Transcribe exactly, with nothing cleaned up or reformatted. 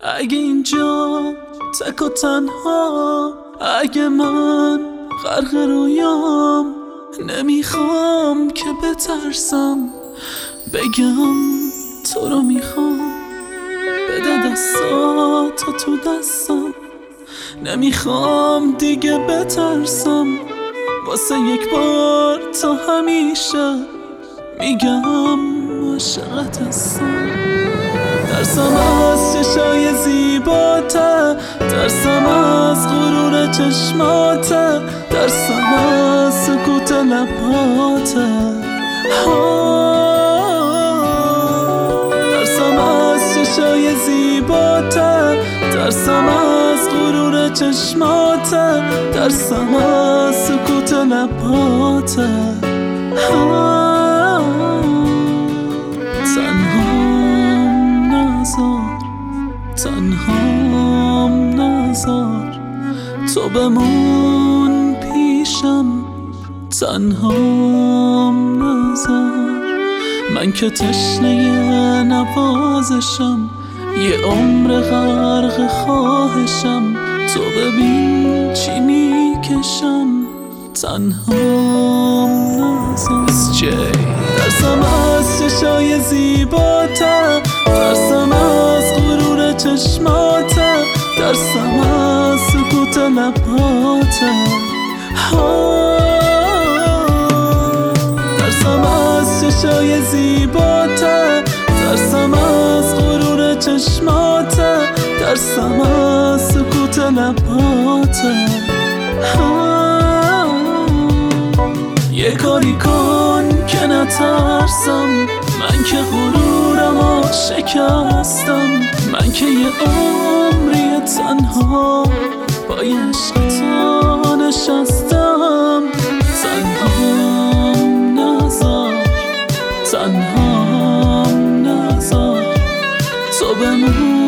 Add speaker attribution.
Speaker 1: اگه اینجا تک و تنها، اگه من غرق رویام، نمیخوام که بترسم بگم تو رو میخوام. بده دستاتو تو دستم، نمیخوام دیگه بترسم. واسه یک بار تا همیشه میگم عاشقت هستم. ترسم از چشای زیباته، ترسم از غرور چشماته، ترسم از سکوت لباته، ترسم از چشای زیباته، ترسم از غرور چشماته، ترسم از سکوت لباته. تنهام نذار، تنهام نذار، تو بمون پیشم، تنهام نذار. من که تشنه نوازشم، یه عمر غرق خواهشم، تو ببین چی میکشم، تنهام نذار. ترسم از چشای زیباته، ترسم از غرور چشماته، ترسم از سکوت لباته، ترسم از چشای زیباته، ترسم از غرور چشماته، ترسم از سکوت لباته. یه کاری کن که نترسم، من که غرورمو شکستم، من که یه عمری تنها با یه عشق نشستم. تنهام نذار، تنهام نذار، تو بمون